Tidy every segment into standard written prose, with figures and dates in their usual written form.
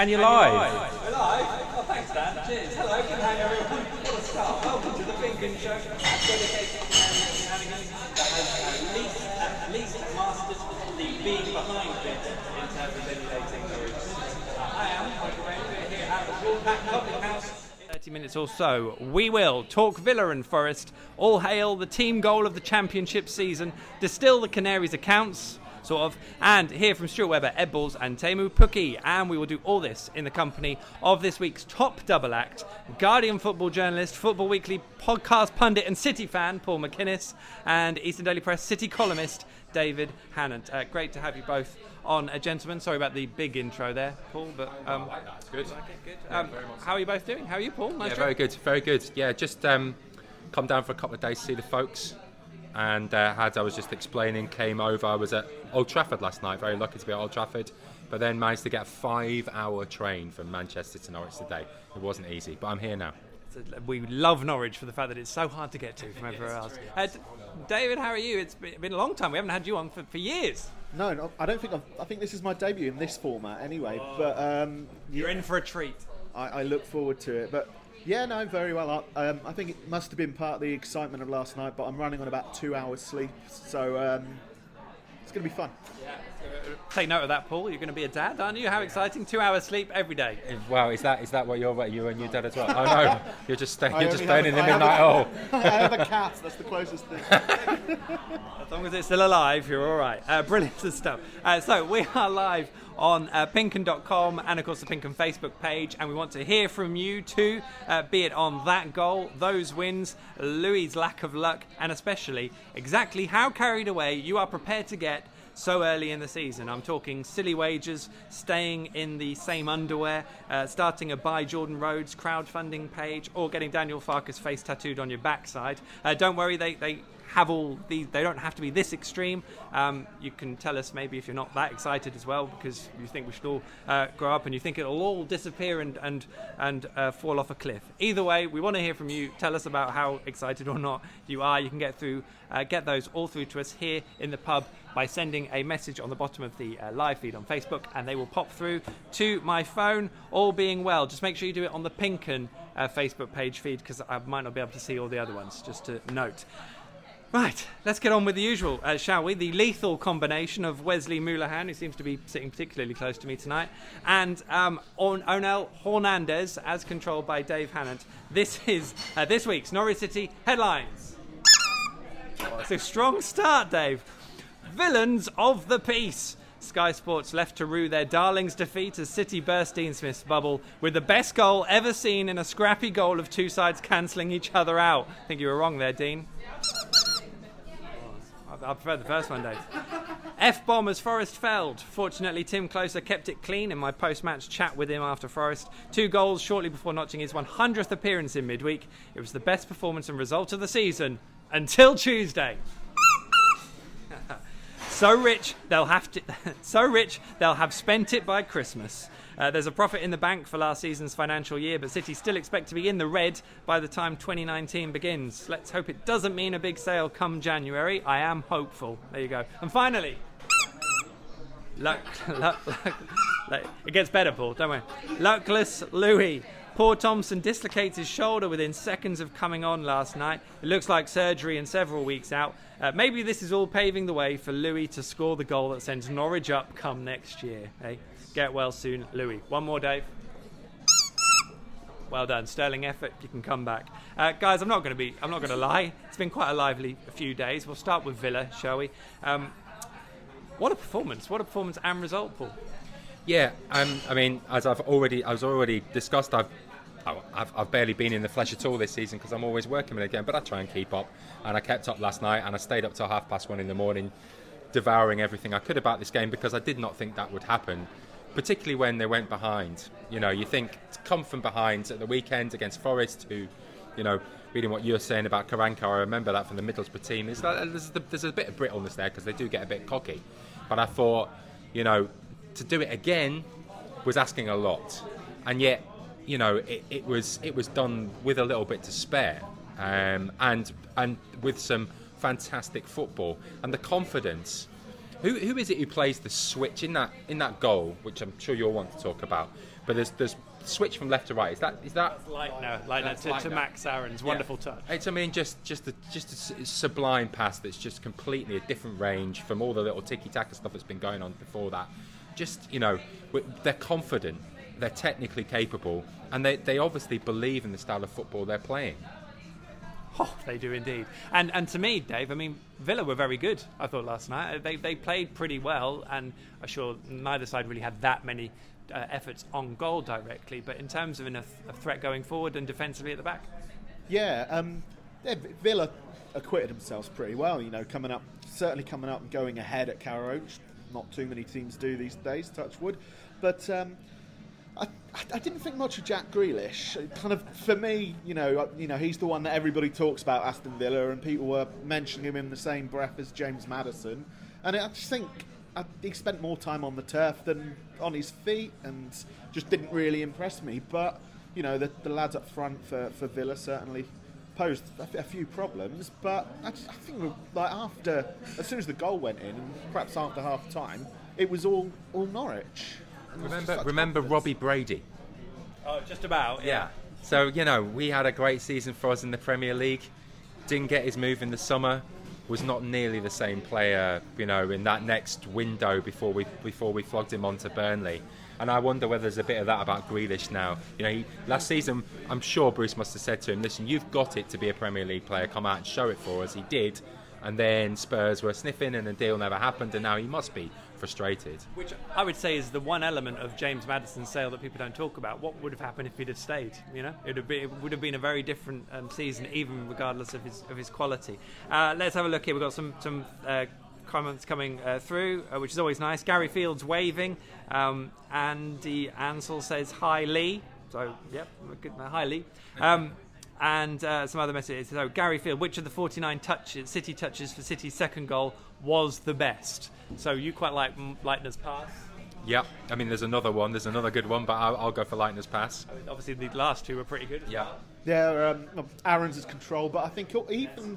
And you're live. We're live. Oh, thanks, Dan. Cheers. Hello, good hang everyone. What a start. Welcome to the Pinkin Show. Dedicated to shenanigans that has at least mastered the being behind bit in terms of emulating the roots. I am Michael Rainbow here at the Woolpack Coffee House. 30 minutes or so, we will talk Villa and Forest, all hail the team goal of the championship season, distill the Canaries' accounts, sort of, and hear from Stuart Webber, Ed Balls and Teemu Pukki. And we will do all this in the company of this week's top double act, Guardian football journalist, Football Weekly podcast pundit and City fan, Paul McInnes, and Eastern Daily Press City columnist, David Hannant. Great to have you both on, gentlemen. Sorry about the big intro there, Paul, but that's good. Good. How are you both doing? How are you, Paul? Nice very good, very good. Yeah, just come down for a couple of days to see the folks. And as I was just explaining, came over. I was at Old Trafford last night, very lucky to be at Old Trafford, but then managed to get a 5-hour train from Manchester to Norwich today. It wasn't easy, but I'm here now. We love Norwich for the fact that it's so hard to get to from everywhere else. David, how are you? It's been a long time. We haven't had you on for years. No, I don't think I think this is my debut in this format anyway. But you're in for a treat. I look forward to it. But yeah, no, very well. I think it must have been part of the excitement of last night. But I'm running on about 2 hours sleep, so it's going to be fun. Yeah. Take note of that, Paul. You're going to be a dad, aren't you? How exciting! 2 hours sleep every day. Wow, is that what you and your dad as well? Oh no, you're just staying in the midnight hole. I have a cat. That's the closest thing. As long as it's still alive, you're all right. Brilliant stuff. So we are live on Pinkin.com and of course the Pinkin Facebook page, and we want to hear from you too, be it on that goal, those wins, Louis' lack of luck, and especially exactly how carried away you are prepared to get so early in the season. I'm talking silly wagers, staying in the same underwear, starting a Buy Jordan Rhodes crowdfunding page, or getting Daniel Farke's face tattooed on your backside. Don't worry, they have all these. They don't have to be this extreme. You can tell us maybe if you're not that excited as well, because you think we should all grow up and you think it'll all disappear and fall off a cliff. Either way, we want to hear from you. Tell us about how excited or not you are. You can get those all through to us here in the pub by sending a message on the bottom of the live feed on Facebook, and they will pop through to my phone, all being well. Just make sure you do it on the Pinkin Facebook page feed, because I might not be able to see all the other ones, just to note. Right, let's get on with the usual, shall we? The lethal combination of Wesley Moulahan, who seems to be sitting particularly close to me tonight, and Onel Hernandez, as controlled by Dave Hannant. This is this week's Norwich City headlines. It's a strong start, Dave. Villains of the piece. Sky Sports left to rue their darlings' defeat as City burst Dean Smith's bubble with the best goal ever seen in a scrappy goal of two sides cancelling each other out. I think you were wrong there, Dean. I prefer the first one, Dave. F-bomb as Forest felled. Fortunately, Tim Closer kept it clean in my post-match chat with him after Forest. 2 goals shortly before notching his 100th appearance in midweek. It was the best performance and result of the season until Tuesday. So rich they'll have spent it by Christmas. There's a profit in the bank for last season's financial year, but City still expect to be in the red by the time 2019 begins. Let's hope it doesn't mean a big sale come January. I am hopeful. There you go. And finally, it gets better, Paul, don't worry. Luckless Louis. Poor Thompson dislocates his shoulder within seconds of coming on last night. It looks like surgery and several weeks out. Maybe this is all paving the way for Louis to score the goal that sends Norwich up come next year. Hey, get well soon, Louis. One more, Dave. Well done, sterling effort. You can come back, guys. I'm not going to lie. It's been quite a lively few days. We'll start with Villa, shall we? What a performance! What a performance and result, Paul. Yeah, I mean, as I've already discussed, I've barely been in the flesh at all this season because I'm always working again, but I try and keep up, and I kept up last night, and I stayed up till 1:30 in the morning, devouring everything I could about this game because I did not think that would happen, particularly when they went behind. You know, you think to come from behind at the weekend against Forest, who, you know, reading what you're saying about Karanka, I remember that from the Middlesbrough team. There's a bit of brittleness there because they do get a bit cocky, but I thought, you know, to do it again was asking a lot, and yet, you know, it was done with a little bit to spare, and with some fantastic football, and the confidence Who is it who plays the switch in that goal, which I'm sure you'll want to talk about? But there's switch from left to right. Is that Leitner to Max Aaron's wonderful touch. It's just a sublime pass that's just completely a different range from all the little tiki-taka stuff that's been going on before that. Just, they're confident, they're technically capable, and they obviously believe in the style of football they're playing. Oh, they do indeed. And to me, Dave, I mean, Villa were very good, I thought, last night. They played pretty well, and I'm sure neither side really had that many efforts on goal directly, but in terms of a threat going forward and defensively at the back. Yeah, Villa acquitted themselves pretty well, coming up and going ahead at Carrow Road. Not too many teams do these days, touch wood. But I didn't think much of Jack Grealish. Kind of, for me, he's the one that everybody talks about, Aston Villa, and people were mentioning him in the same breath as James Maddison. And I just think he spent more time on the turf than on his feet, and just didn't really impress me. But the lads up front for Villa certainly posed a few problems. But I think as soon as the goal went in, and perhaps after half time, it was all Norwich. Remember Robbie Brady? Oh, just about. Yeah. So we had a great season for us in the Premier League. Didn't get his move in the summer. Was not nearly the same player, in that next window before we flogged him onto Burnley. And I wonder whether there's a bit of that about Grealish now. Last season, I'm sure Bruce must have said to him, listen, you've got it to be a Premier League player, come out and show it for us. He did. And then Spurs were sniffing and the deal never happened, and now he must be frustrated. Which I would say is the one element of James Maddison's sale that people don't talk about. What would have happened if he'd have stayed? It would have been a very different season, even regardless of his quality. Let's have a look here. We've got some comments coming through, which is always nice. Gary Fields waving. Andy Ansell says, hi Lee. So, yep, hi Lee. And some other messages. So, Gary Field, which of the 49 City touches for City's second goal was the best? So, you quite like Leitner's pass? Yeah, I mean, there's another one. There's another good one, but I'll go for Leitner's pass. I mean, obviously, the last two were pretty good. Yeah, Aaron's is control, but I think even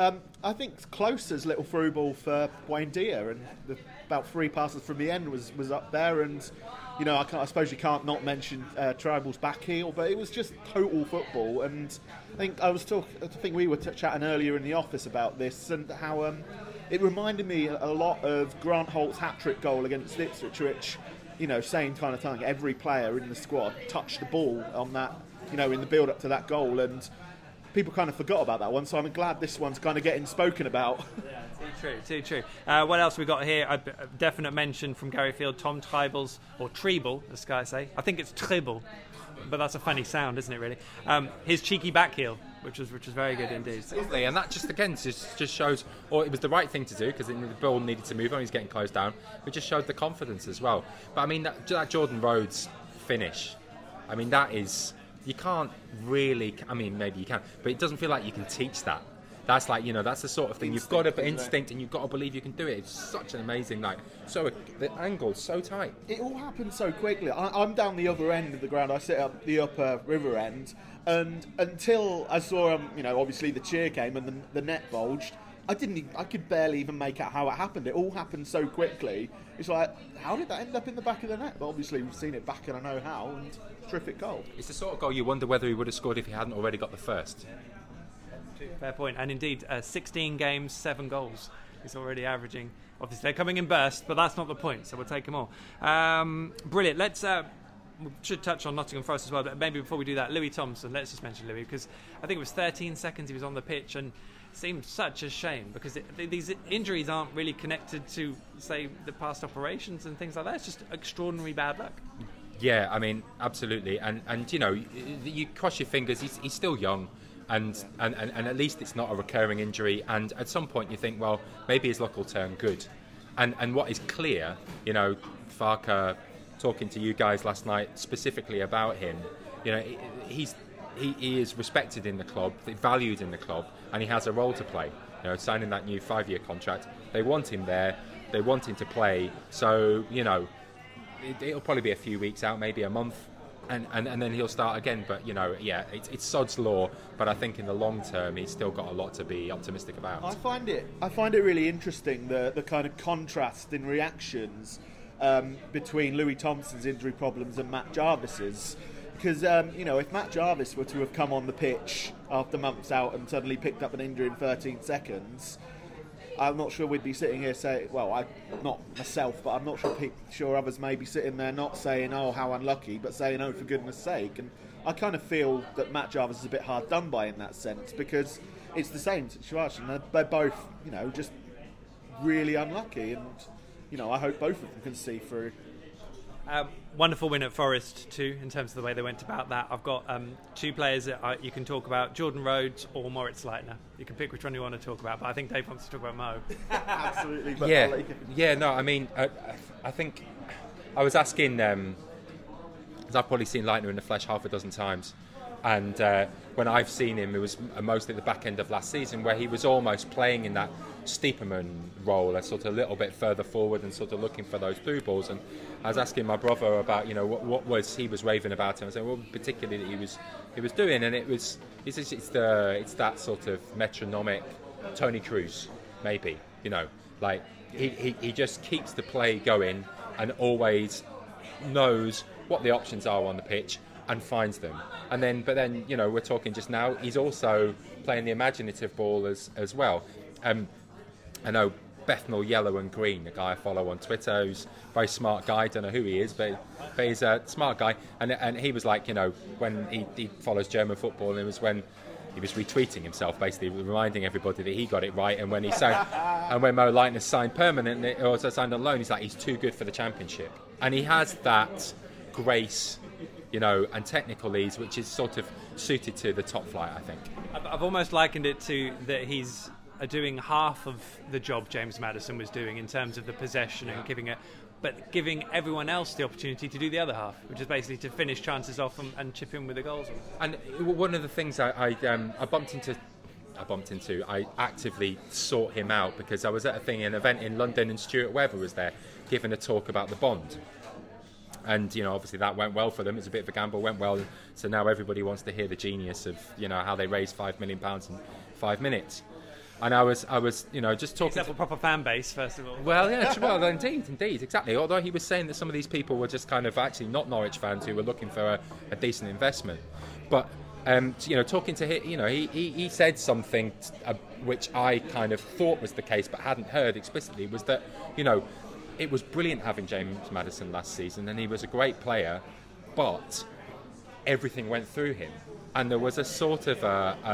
Closer's little through ball for Buendia, and about 3 passes from the end was up there, and I suppose you can't not mention Tribal's back heel, but it was just total football. And I think we were chatting earlier in the office about this, and how it reminded me a lot of Grant Holt's hat-trick goal against Ipswich, which, same kind of thing. Every player in the squad touched the ball on that, in the build-up to that goal, and people kind of forgot about that one. So I'm glad this one's kind of getting spoken about. Yeah, too true. What else we got here? A definite mention from Gary Field, Tom Treibel's, or Treble, as Sky say. I think it's Treble, but that's a funny sound, isn't it, really? His cheeky back heel, which was very good indeed. Lovely, and that just shows, or it was the right thing to do, because the ball needed to move on, he's getting closed down. It just showed the confidence as well. But I mean, that Jordan Rhodes finish, I mean, that is, you can't really, I mean, maybe you can, but it doesn't feel like you can teach that. That's like, that's the sort of thing, you've got to instinct, and you've got to believe you can do it. It's such an amazing night. So the angle's so tight. It all happened so quickly. I'm down the other end of the ground. I sit up the upper river end, and until I saw, obviously the cheer came and the net bulged, I could barely even make out how it happened. It all happened so quickly. It's like, how did that end up in the back of the net? But obviously we've seen it back and I know how, and terrific goal. It's the sort of goal you wonder whether he would have scored if he hadn't already got the first. Fair point. And indeed, 16 games, 7 goals. He's already averaging. Obviously, they're coming in bursts, but that's not the point, so we'll take them all. Brilliant. Let's... we should touch on Nottingham Forest as well, but maybe before we do that, Louis Thompson, let's just mention Louis, because I think it was 13 seconds he was on the pitch, and it seemed such a shame, because these injuries aren't really connected to, say, the past operations and things like that. It's just extraordinary bad luck. Yeah, I mean, absolutely. And you cross your fingers, he's still young. And at least it's not a recurring injury, and at some point you think, well, maybe his luck will turn good. And what is clear, Farke talking to you guys last night specifically about him, he is respected in the club, valued in the club, and he has a role to play. Signing that new 5-year contract, they want him there, they want him to play. So it'll probably be a few weeks out, maybe a month. and then he'll start again. But it's sod's law. But I think in the long term, he's still got a lot to be optimistic about. I find it really interesting the kind of contrast in reactions between Louis Thompson's injury problems and Matt Jarvis's. Because if Matt Jarvis were to have come on the pitch after months out and suddenly picked up an injury in 13 seconds, I'm not sure we'd be sitting here saying, well, not myself, but I'm not sure others may be sitting there not saying, oh, how unlucky, but saying, oh, for goodness sake. And I kind of feel that Matt Jarvis is a bit hard done by in that sense, because it's the same situation. They're both, just really unlucky, and, I hope both of them can see through. Wonderful win at Forest too, in terms of the way they went about that. I've got two players that you can talk about: Jordan Rhodes or Moritz Leitner. You can pick which one you want to talk about, but I think Dave wants to talk about Mo. Absolutely. But I think I was asking, because I've probably seen Leitner in the flesh half a dozen times, and when I've seen him, it was mostly at the back end of last season, where he was almost playing in that Stiepermann role, a sort of a little bit further forward and sort of looking for those through balls. And I was asking my brother about, what was he was raving about him. I said, well, particularly that he was doing, and it's that sort of metronomic Tony Cruz, maybe, he just keeps the play going and always knows what the options are on the pitch and finds them. But then we're talking just now, he's also playing the imaginative ball as well. I know Bethnal Yellow and Green, a guy I follow on Twitter, who's a very smart guy. I don't know who he is, but he's a smart guy. And he was like, when he follows German football, and it was when he was retweeting himself, basically reminding everybody that he got it right. And when when Mo Leitner signed permanently, or also signed on loan, he's like, he's too good for the Championship. And he has that grace, and technical ease, which is sort of suited to the top flight, I think. I've almost likened it to that he's doing half of the job James Maddison was doing in terms of the possession and giving everyone else the opportunity to do the other half, which is basically to finish chances off and chip in with the goals. And one of the things I bumped into, I actively sought him out because I was at an event in London, and Stuart Weber was there giving a talk about the bond. And obviously that went well for them. It's a bit of a gamble, went well. So now everybody wants to hear the genius of how they raised £5 million in 5 minutes. And I was just talking. Except for proper fan base, first of all. Well, yeah, well, indeed, exactly. Although he was saying that some of these people were just kind of actually not Norwich fans who were looking for a decent investment. But talking to him, he said something which I kind of thought was the case, but hadn't heard explicitly, was that it was brilliant having James Maddison last season, and he was a great player, but everything went through him, and there was a sort of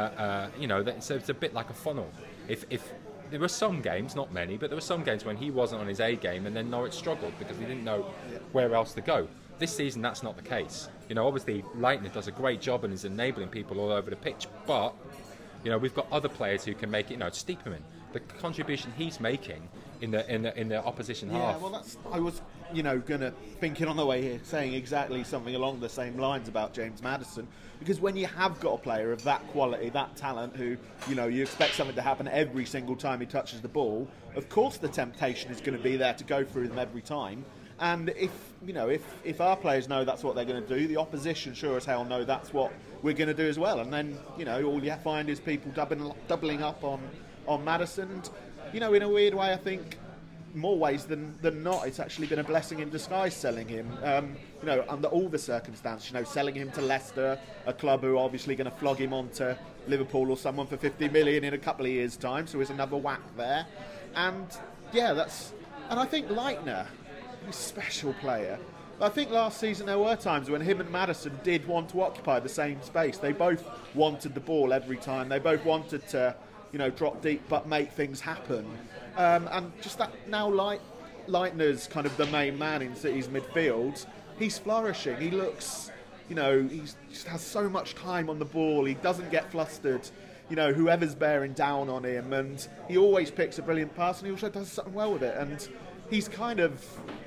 so it's a bit like a funnel. If there were some games, not many, but there were some games when he wasn't on his A game, and then Norwich struggled because he didn't know where else to go. This season, that's not the case. Obviously, Leitner does a great job and is enabling people all over the pitch, but we've got other players who can make it. Stiepermann, the contribution he's making in the opposition half. Yeah, well, I was thinking on the way here, saying exactly something along the same lines about James Maddison, because when you have got a player of that quality, that talent, who you expect something to happen every single time he touches the ball, of course the temptation is going to be there to go through them every time. And if our players know that's what they're going to do, the opposition sure as hell know that's what we're going to do as well. And then all you find is people doubling up on Maddison. And in a weird way, I think more ways than not, it's actually been a blessing in disguise selling him. Under all the circumstances, selling him to Leicester, a club who are obviously going to flog him onto Liverpool or someone for 50 million in a couple of years' time. So there's another whack there. And I think Leitner, he's a special player. I think last season there were times when him and Maddison did want to occupy the same space. They both wanted the ball every time. They both wanted to drop deep but make things happen. And just that now Leitner's kind of the main man in City's midfield. He's flourishing. He looks, he just has so much time on the ball. He doesn't get flustered, whoever's bearing down on him. And he always picks a brilliant pass, and he also does something well with it. And he's kind of,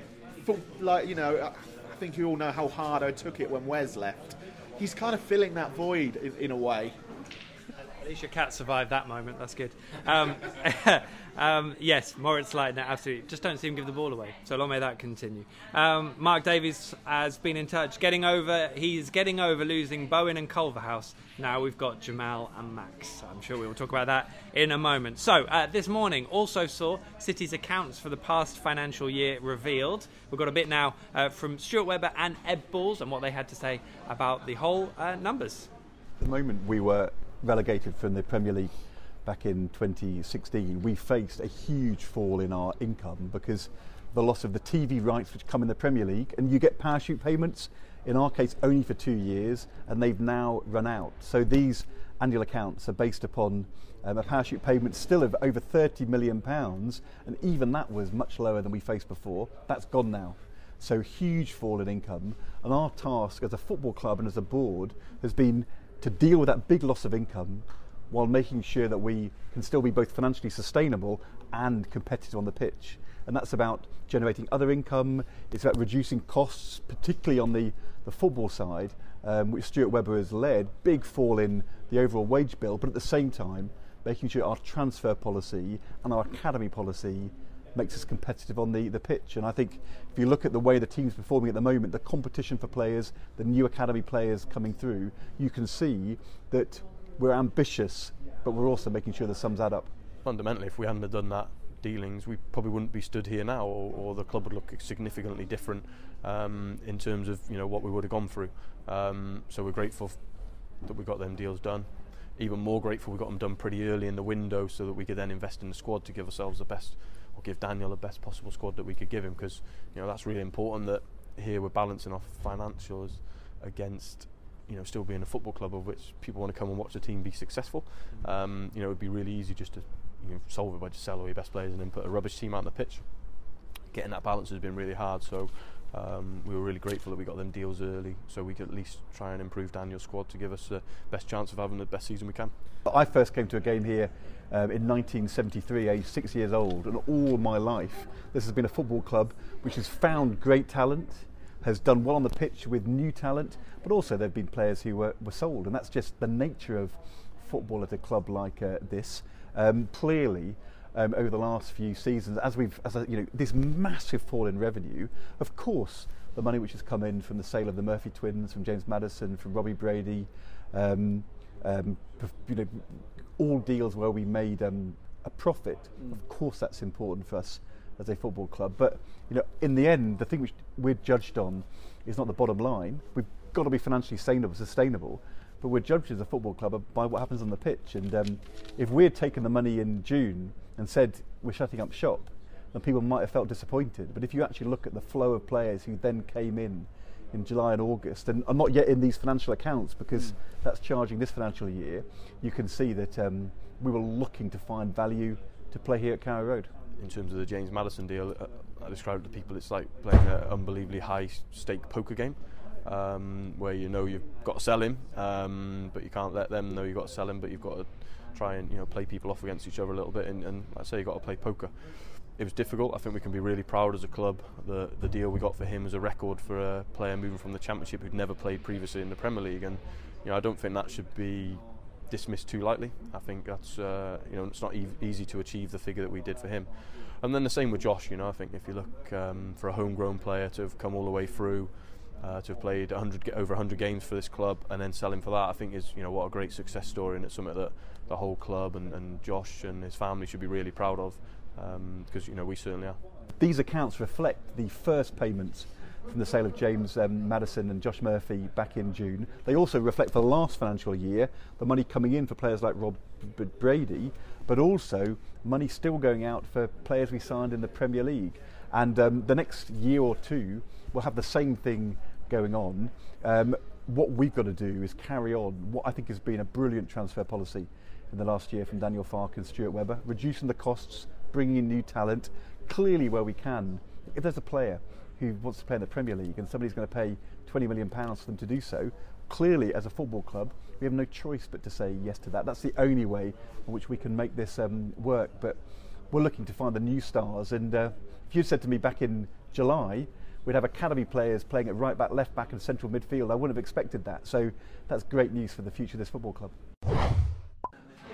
I think you all know how hard I took it when Wes left. He's kind of filling that void in a way. At least your cat survived that moment. That's good. Yes, Moritz Leitner, absolutely. Just don't see him give the ball away. So long may that continue. Mark Davies has been in touch. He's getting over losing Bowen and Culverhouse. Now we've got Jamal and Max. I'm sure we will talk about that in a moment. So this morning also saw City's accounts for the past financial year revealed. We've got a bit now from Stuart Webber and Ed Balls and what they had to say about the whole numbers. The moment we were relegated from the Premier League back in 2016, we faced a huge fall in our income because the loss of the TV rights which come in the Premier League, and you get parachute payments, in our case only for 2 years, and they've now run out. So these annual accounts are based upon a parachute payment still of over £30 million, and even that was much lower than we faced before. That's gone now. So huge fall in income, and our task as a football club and as a board has been to deal with that big loss of income while making sure that we can still be both financially sustainable and competitive on the pitch. And that's about generating other income, it's about reducing costs, particularly on the football side, which Stuart Webber has led, big fall in the overall wage bill, but at the same time making sure our transfer policy and our academy policy makes us competitive on the pitch. And I think if you look at the way the team's performing at the moment, the competition for players, the new academy players coming through, you can see that we're ambitious, but we're also making sure the sums add up. Fundamentally, if we hadn't have done that dealings, we probably wouldn't be stood here now, or the club would look significantly different in terms of what we would have gone through. So we're grateful that we got them deals done. Even more grateful we got them done pretty early in the window, so that we could then invest in the squad to give ourselves the best, or give Daniel the best possible squad that we could give him, because that's really important. That here we're balancing off financials against still being a football club of which people want to come and watch the team be successful. It would be really easy just to solve it by just sell all your best players and then put a rubbish team out on the pitch. Getting that balance has been really hard, so we were really grateful that we got them deals early, so we could at least try and improve Daniel's squad to give us the best chance of having the best season we can. I first came to a game here in 1973, aged 6 years old, and all my life this has been a football club which has found great talent, has done well on the pitch with new talent, but also there have been players who were sold, and that's just the nature of football at a club like this. Clearly, over the last few seasons, this massive fall in revenue, of course, the money which has come in from the sale of the Murphy twins, from James Maddison, from Robbie Brady, all deals where we made a profit. Of course, that's important for us as a football club, but in the end, the thing which we're judged on is not the bottom line. We've got to be financially sustainable, but we're judged as a football club by what happens on the pitch. And if we had taken the money in June and said we're shutting up shop, then people might have felt disappointed. But if you actually look at the flow of players who then came in July and August, and are not yet in these financial accounts because that's charging this financial year, you can see that we were looking to find value to play here at Carrow Road. In terms of the James Maddison deal, I described it to people, it's like playing an unbelievably high-stake poker game, where you've got to sell him, but you can't let them know you've got to sell him, but you've got to try and play people off against each other a little bit, and like I say, you've got to play poker. It was difficult. I think we can be really proud as a club. The deal we got for him is a record for a player moving from the Championship who'd never played previously in the Premier League, and I don't think that should be dismissed too lightly. I think that's it's not easy to achieve the figure that we did for him. And then the same with Josh. I think if you look for a homegrown player to have come all the way through, to have played over 100 games for this club and then sell him for that, I think is what a great success story, and it's something that the whole club and Josh and his family should be really proud of, because we certainly are. These accounts reflect the first payments from the sale of James Maddison and Josh Murphy back in June. They also reflect for the last financial year the money coming in for players like Rob Brady, but also money still going out for players we signed in the Premier League. And the next year or two we'll have the same thing going on. What we've got to do is carry on what I think has been a brilliant transfer policy in the last year from Daniel Farke and Stuart Webber, reducing the costs, bringing in new talent, clearly where we can. If there's a player who wants to play in the Premier League and somebody's going to pay £20 million for them to do so, clearly as a football club we have no choice but to say yes to that. That's the only way in which we can make this work. But we're looking to find the new stars, and if you said to me back in July we'd have academy players playing at right back, left back and central midfield, I wouldn't have expected that. So that's great news for the future of this football club.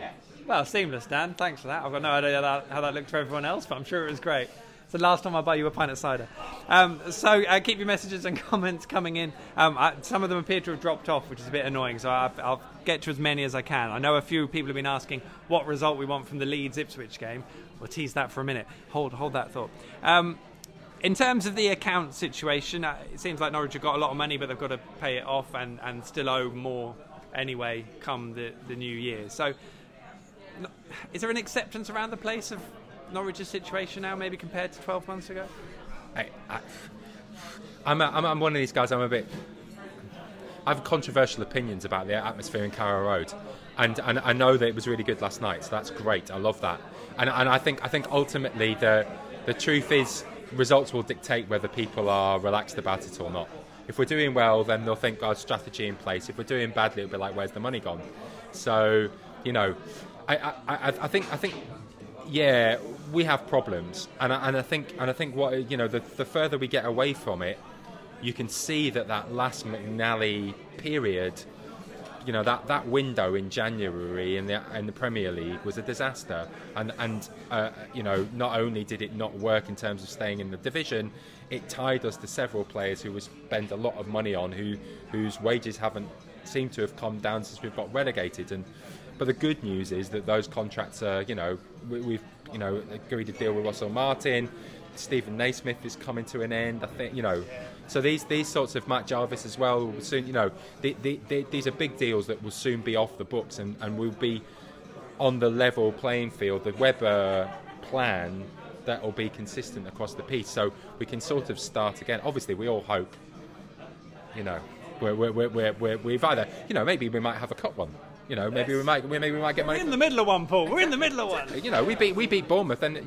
Well, seamless, Dan. Thanks for that. I've got no idea how that looked for everyone else, but I'm sure it was great. It's the last time I buy you a pint of cider. So keep your messages and comments coming in. Some of them appear to have dropped off, which is a bit annoying, so I'll get to as many as I can. I know a few people have been asking what result we want from the Leeds-Ipswich game. We'll tease that for a minute. Hold that thought. In terms of the account situation, it seems like Norwich have got a lot of money, but they've got to pay it off and still owe more anyway come the new year. So is there an acceptance around the place of Norwich's situation now, maybe compared to 12 months ago? I'm one of these guys. I have controversial opinions about the atmosphere in Carrow Road, and I know that it was really good last night, so that's great. I love that, and I think ultimately the truth is results will dictate whether people are relaxed about it or not. If we're doing well, then they'll think our strategy in place. If we're doing badly, it'll be like, where's the money gone? So I think. Yeah, we have problems, and I think what the further we get away from it, you can see that last McNally period, that window in January in the Premier League was a disaster, and not only did it not work in terms of staying in the division, it tied us to several players who we spend a lot of money on, whose wages haven't seemed to have come down since we've got relegated. But the good news is that those contracts are, we've agreed a deal with Russell Martin. Stephen Naismith is coming to an end, I think, So these sorts of Matt Jarvis as well will soon, these are big deals that will soon be off the books and will be on the level playing field. The Webber plan that will be consistent across the piece, so we can sort of start again. Obviously, we all hope, we've either, maybe we might have a cup one. Maybe we might get money. We're in the middle of one, Paul. We're in the middle of one. We beat Bournemouth, and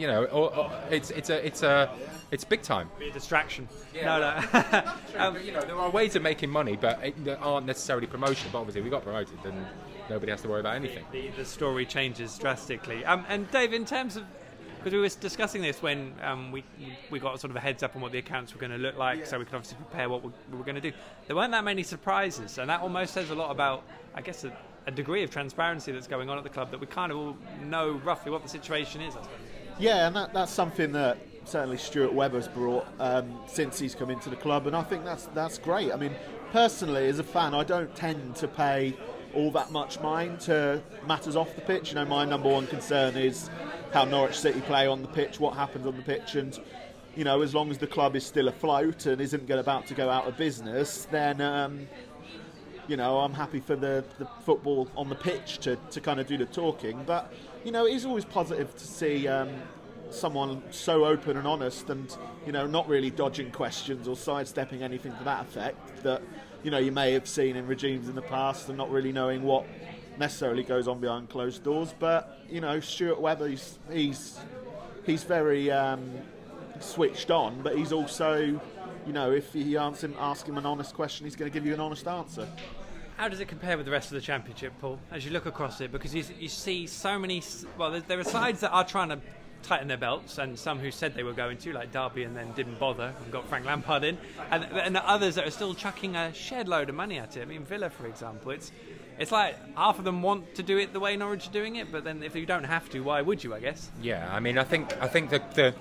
it's big time. Be a distraction. Yeah, no. There are ways of making money, but that aren't necessarily promotion. But obviously, we got promoted, then nobody has to worry about anything. The story changes drastically. And Dave, in terms of, because we were discussing this when we got sort of a heads up on what the accounts were going to look like, so we could obviously prepare what we were going to do. There weren't that many surprises, and that almost says a lot about, I guess, a degree of transparency that's going on at the club, that we kind of all know roughly what the situation is, I suppose. Yeah, and that's something that certainly Stuart Webber's brought since he's come into the club, and I think that's great. I mean, personally, as a fan, I don't tend to pay all that much mind to matters off the pitch. My number one concern is how Norwich City play on the pitch, what happens on the pitch, and as long as the club is still afloat and isn't about to go out of business, then I'm happy for the football on the pitch to kind of do the talking. But it is always positive to see someone so open and honest, and not really dodging questions or sidestepping anything to that effect that you may have seen in regimes in the past, and not really knowing what necessarily goes on behind closed doors. But Stuart Webber, he's very switched on, but he's also, if you ask him an honest question, he's going to give you an honest answer. How does it compare with the rest of the Championship, Paul, as you look across it? Because you see so many, there are sides that are trying to tighten their belts, and some who said they were going to, like Derby, and then didn't bother and got Frank Lampard in, and others that are still chucking a shed load of money at it. I mean, Villa, for example, it's like half of them want to do it the way Norwich are doing it, but then if you don't have to, why would you, I guess? Yeah, I mean, I think that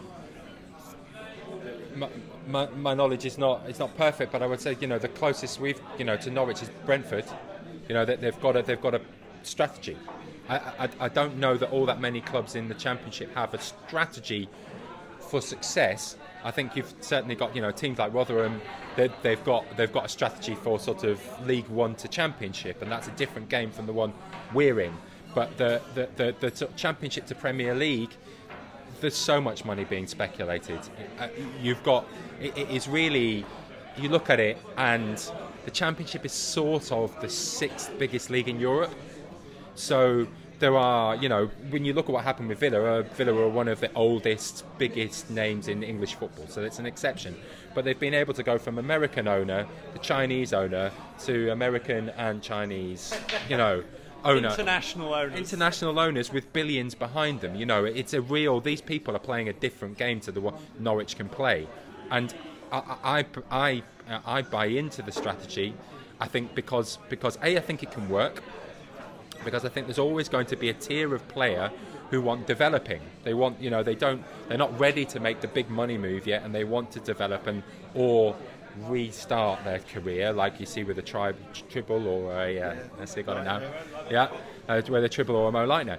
my knowledge is not perfect, but I would say the closest we've to Norwich is Brentford. That they've got a strategy. I don't know that all that many clubs in the Championship have a strategy for success. I think you've certainly got teams like Rotherham. They've got a strategy for sort of League One to Championship, and that's a different game from the one we're in. But the sort of Championship to Premier League, there's so much money being speculated. You've got it is really, you look at it, and the Championship is sort of the sixth biggest league in Europe. So there are, when you look at what happened with Villa are one of the oldest, biggest names in English football, so it's an exception. But they've been able to go from American owner to Chinese owner to American and Chinese, owner. International owners with billions behind them. It's a real. These people are playing a different game to the one Norwich can play, and I buy into the strategy. I think because I think it can work. because I think there's always going to be a tier of player who want developing. They want, they're not ready to make the big money move yet, and they want to develop or restart their career, like you see with a Tribble or let's see, got it now, with a Tribble or a Mo Leitner.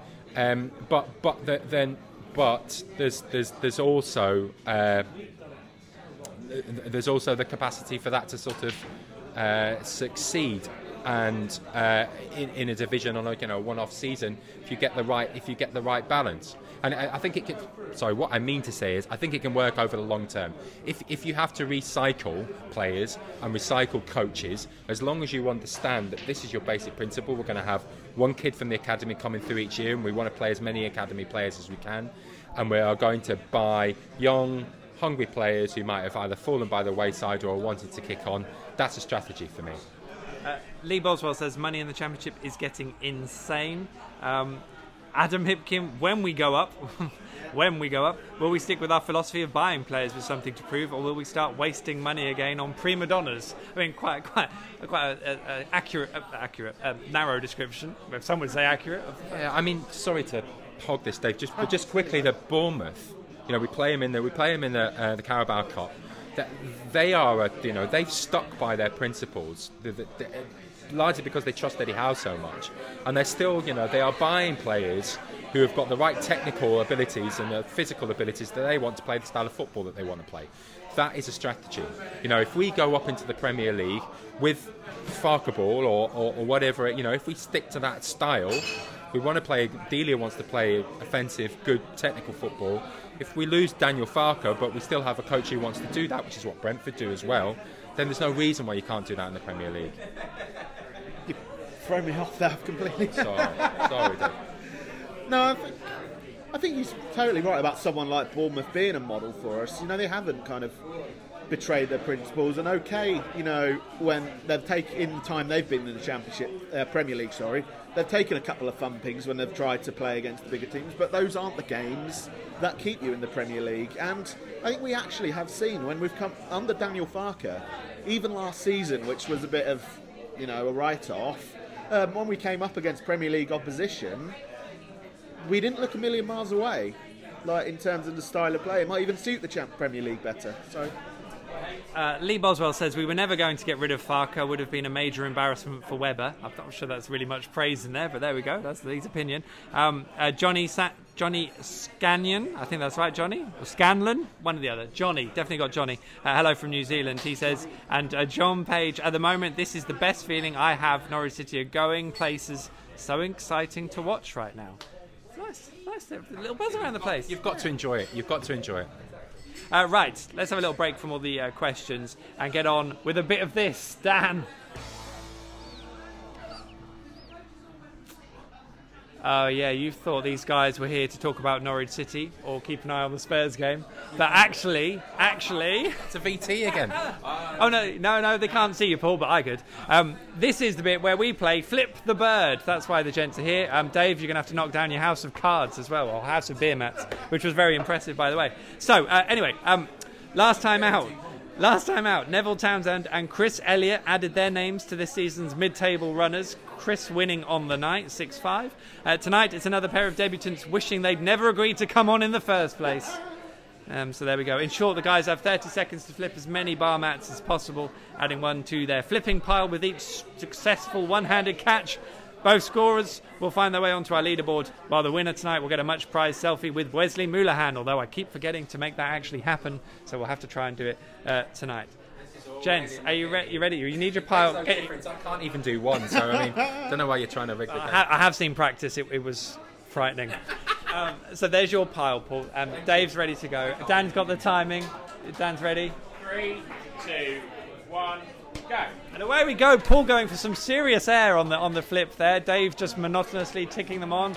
But there's also the capacity for that to sort of succeed, and in a division on a one-off season, if you get the right balance. And I think it can. Sorry, what I mean to say is, I think it can work over the long term. If you have to recycle players and recycle coaches, as long as you understand that this is your basic principle, we're going to have one kid from the academy coming through each year, and we want to play as many academy players as we can, and we are going to buy young, hungry players who might have either fallen by the wayside or wanted to kick on. That's a strategy for me. Lee Boswell says money in the Championship is getting insane. Adam Hipkin, when we go up, will we stick with our philosophy of buying players with something to prove, or will we start wasting money again on prima donnas? I mean, quite an accurate, narrow description. Some would say accurate. Yeah, I mean, sorry to hog this, Dave. Just quickly, the Bournemouth. We play them in the Carabao Cup. They are, they've stuck by their principles. Largely because they trust Eddie Howe so much, and they're still, they are buying players who have got the right technical abilities and the physical abilities that they want to play the style of football that they want to play. That is a strategy. If we go up into the Premier League with Farke ball or whatever, if we stick to that style, we want to play. Delia wants to play offensive, good technical football. If we lose Daniel Farke, but we still have a coach who wants to do that, which is what Brentford do as well, then there's no reason why you can't do that in the Premier League. Throw me off that completely. Sorry, Dave. No, I think he's totally right about someone like Bournemouth being a model for us. They haven't kind of betrayed their principles, and when they've taken, in the time they've been in the Championship, Premier League, they've taken a couple of thumpings when they've tried to play against the bigger teams, but those aren't the games that keep you in the Premier League. And I think we actually have seen, when we've come under Daniel Farke, even last season, which was a bit of a write-off, when we came up against Premier League opposition, we didn't look a million miles away, like in terms of the style of play. It might even suit the Premier League better. So, Lee Boswell says we were never going to get rid of Farke. Would have been a major embarrassment for Webber. I'm not sure that's really much praise in there, but there we go. That's Lee's opinion. Johnny Scanlon, I think that's right, Johnny? Or Scanlon? One or the other. Johnny, definitely got Johnny. Hello from New Zealand, he says. And John Page, at the moment, this is the best feeling I have. Norwich City are going places. So exciting to watch right now. Nice. A little buzz around the place. You've got to enjoy it. Right, let's have a little break from all the questions and get on with a bit of this. Dan. Oh, yeah, you thought these guys were here to talk about Norwich City or keep an eye on the Spurs game. But actually... It's a VT again. Oh, no, they can't see you, Paul, but I could. This is the bit where we play Flip the Bird. That's why the gents are here. Dave, you're going to have to knock down your house of cards as well, or house of beer mats, which was very impressive, by the way. So, anyway, last time out, Neville Townsend and Chris Elliott added their names to this season's mid-table runners. Chris winning on the night, 6-5. Tonight, it's another pair of debutants wishing they'd never agreed to come on in the first place. So there we go. In short, the guys have 30 seconds to flip as many bar mats as possible, adding one to their flipping pile with each successful one-handed catch. Both scorers will find their way onto our leaderboard, while the winner tonight will get a much-prized selfie with Wesley Moulahan, although I keep forgetting to make that actually happen, so we'll have to try and do it tonight. Gents, are you ready? You need your pile. I can't even do one, so I mean, don't know why you're trying to rig the game. I have seen practice. It was frightening. So there's your pile, Paul. Dave's ready to go. Dan's got the timing. Dan's ready. 3, 2, 1, go. And away we go. Paul going for some serious air on the flip there. Dave just monotonously ticking them on.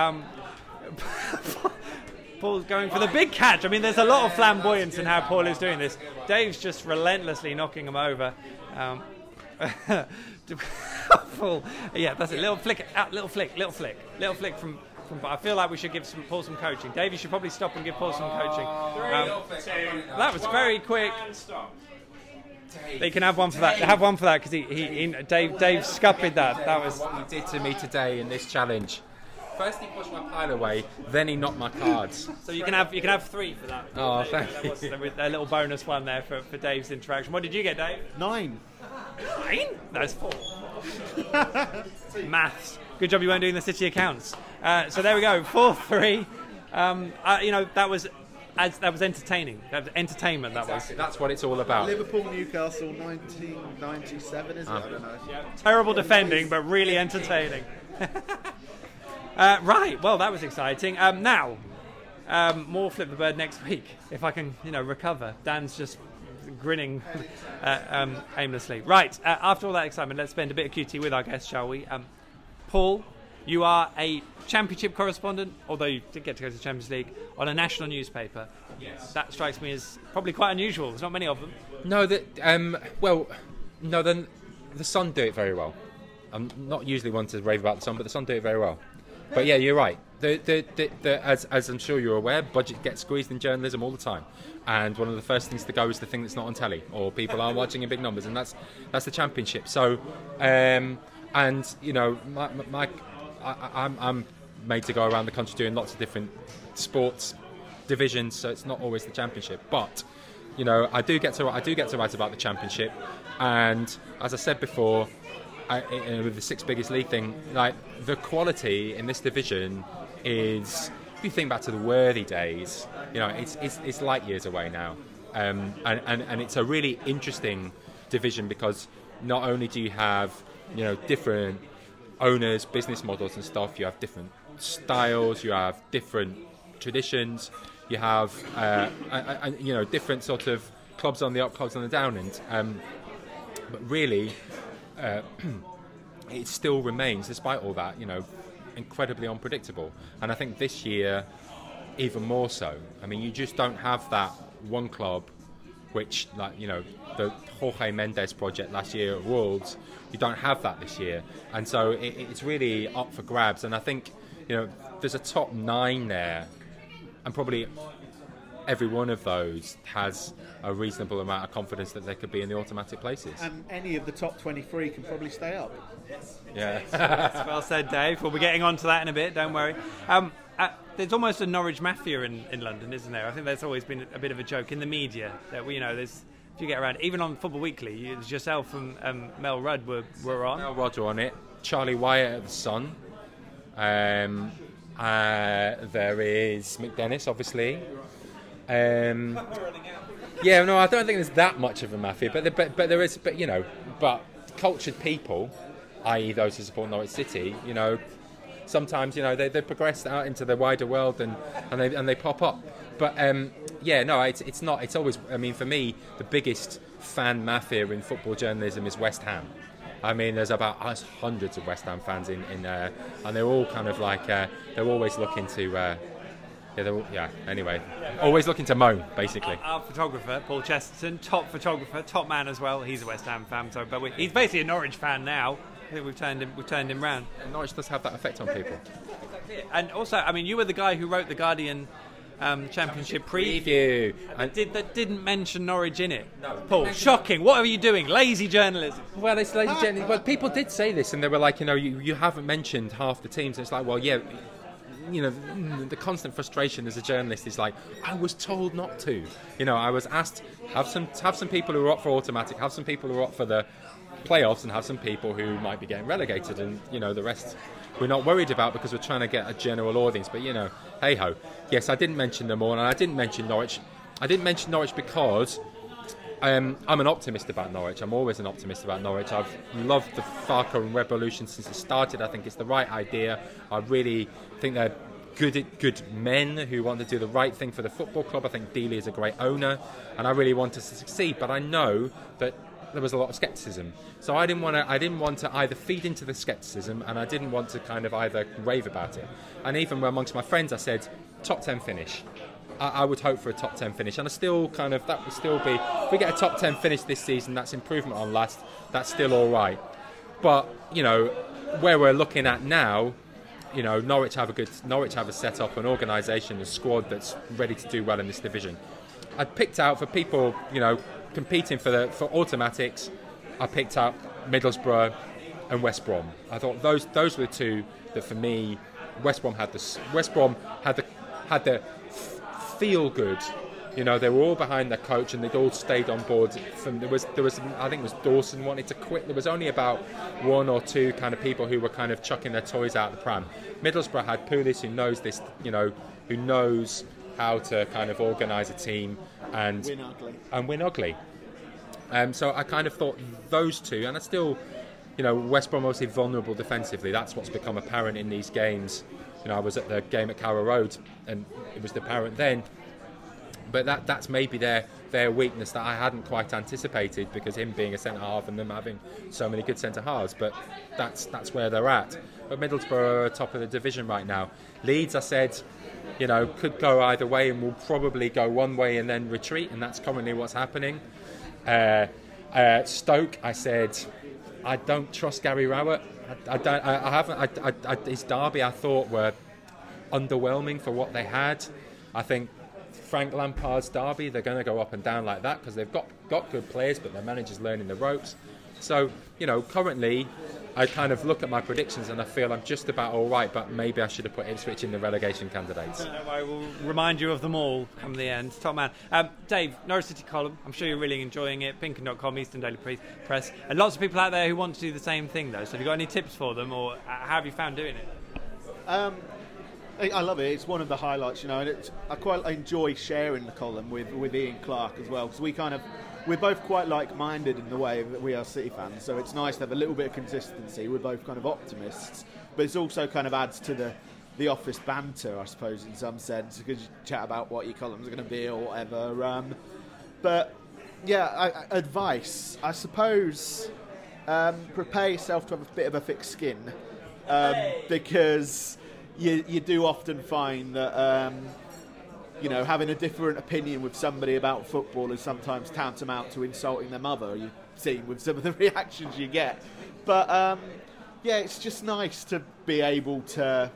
Paul's going for the big catch. I mean, there's a lot of flamboyance in how Paul is doing this. Dave's just relentlessly knocking him over. Paul, yeah, that's it. Little flick from. I feel like we should give Paul some coaching. Dave, you should probably stop and give Paul some coaching. 3, 2, that was very quick. And stop. They can have one for that. Have one for that because Dave scuppered that. That was what he did to me today in this challenge. First he pushed my pile away, then he knocked my cards. So you can have 3 for that. Oh, thank you. Was a little bonus one there for Dave's interaction. What did you get, Dave? 9. 9? That's 4. Maths. Good job you weren't doing the city accounts. So there we go, 4-3. That was entertaining. That was entertainment. That was. That's what it's all about. Liverpool, Newcastle, 1997, is it? I don't know. Terrible defending, but really entertaining. Right, well, that was exciting. Now, more Flip the Bird next week, if I can, recover. Dan's just grinning aimlessly. Right, after all that excitement, let's spend a bit of QT with our guests, shall we? Paul, you are a championship correspondent, although you did get to go to the Champions League, on a national newspaper. Yes. That strikes me as probably quite unusual. There's not many of them. No, the Sun do it very well. I'm not usually one to rave about the Sun, but the Sun do it very well. But yeah, you're right. As I'm sure you're aware, budget gets squeezed in journalism all the time, and one of the first things to go is the thing that's not on telly or people aren't watching in big numbers, and that's the Championship. So, I'm made to go around the country doing lots of different sports divisions, so it's not always the Championship. But I do get to write about the Championship, and as I said before. With the 6th biggest league thing, like the quality in this division is, if you think back to the Worthy days, it's light years away now, and it's a really interesting division because not only do you have different owners, business models and stuff, you have different styles, you have different traditions, you have different sort of clubs on the up, clubs on the down end, but really. It still remains, despite all that, incredibly unpredictable. And I think this year, even more so. I mean, you just don't have that one club, which, the Jorge Mendes project last year at Wolves, you don't have that this year. And so it's really up for grabs. And I think, there's a top 9 there, and probably every one of those has a reasonable amount of confidence that they could be in the automatic places. And any of the top 23 can probably stay up. Yeah. That's well said, Dave. We'll be getting on to that in a bit, don't worry. There's almost a Norwich mafia in London, isn't there? I think that's always been a bit of a joke in the media that there's, if you get around, even on Football Weekly, it was yourself and Mel Rudd were on. Mel Rudd were on it. Charlie Wyatt at the Sun. There is Mick Dennis, obviously. Yeah, no, I don't think there's that much of a mafia, but there is, but cultured people, i.e. those who support Norwich City, sometimes they progress out into the wider world and they pop up. But it's not. It's always. I mean, for me, the biggest fan mafia in football journalism is West Ham. I mean, there's about hundreds of West Ham fans in and they're all kind of like they're always looking to. Anyway, always looking to moan, basically. Our photographer, Paul Chesterton, top photographer, top man as well. He's a West Ham fan, he's basically a Norwich fan now. I think we've turned him round. And Norwich does have that effect on people. And also, I mean, you were the guy who wrote the Guardian Championship preview, and that didn't mention Norwich in it. No, Paul, shocking! What are you doing? Lazy journalism. Well, it's lazy journalism. Well, people did say this, and they were like, you haven't mentioned half the teams. And it's like, well, yeah. The constant frustration as a journalist is like, I was told not to. I was asked have some people who are up for automatic, have some people who are up for the playoffs, and have some people who might be getting relegated, and the rest we're not worried about because we're trying to get a general audience. But hey ho. Yes, I didn't mention them all, and I didn't mention Norwich. I didn't mention Norwich because I'm an optimist about Norwich. I'm always an optimist about Norwich. I've loved the Farke revolution since it started. I think it's the right idea. I really think they're good men who want to do the right thing for the football club. I think Dealey is a great owner, and I really want us to succeed. But I know that there was a lot of scepticism, so I didn't want to either feed into the scepticism, and I didn't want to kind of either rave about it. And even amongst my friends, I said top 10 finish. I would hope for a top 10 finish, and that would still be, if we get a top 10 finish this season, that's improvement on last, that's still all right. But where we're looking at now, Norwich have a set up, an organisation, a squad that's ready to do well in this division. I picked out for people, competing for automatics, I picked up Middlesbrough and West Brom. I thought those were the two that for me, West Brom had the feel good. You know, they were all behind their coach and they'd all stayed on board. There was I think it was Dawson wanted to quit. There was only about one or two kind of people who were kind of chucking their toys out the pram. Middlesbrough had Pulis, who knows this, you know, who knows how to kind of organise a team and win ugly. So I kind of thought those two, and I still, you know, West Brom obviously vulnerable defensively. That's what's become apparent in these games. You know, I was at the game at Carrow Road, and it was apparent then. But that's maybe their weakness that I hadn't quite anticipated, because him being a centre half and them having so many good centre halves. But that's where they're at. But Middlesbrough are top of the division right now. Leeds, I said, you know, could go either way and will probably go one way and then retreat, and that's currently what's happening. Stoke, I said, I don't trust Gary Rowett. His Derby, I thought, were underwhelming for what they had. I think Frank Lampard's Derby, they're going to go up and down like that because they've got good players, but their manager's learning the ropes. So, you know, currently I kind of look at my predictions and I feel I'm just about all right, but maybe I should have put Ipswich in the relegation candidates. I will remind you of them all come the end. Top man. Dave, Norwich City column. I'm sure you're really enjoying it. Pinken.com, Eastern Daily Press. And lots of people out there who want to do the same thing, though. So have you got any tips for them, or how have you found doing it? I love it. It's one of the highlights, you know, and I enjoy sharing the column with Ian Clark as well, because we're both quite like-minded in the way that we are City fans, so it's nice to have a little bit of consistency. We're both kind of optimists, but it also kind of adds to the office banter, I suppose, in some sense, because you chat about what your columns are going to be or whatever. But yeah, advice, I suppose, prepare yourself to have a bit of a thick skin, because you do often find that you know, having a different opinion with somebody about football is sometimes tantamount to insulting their mother. You've seen with some of the reactions you get. But yeah, it's just nice to be able to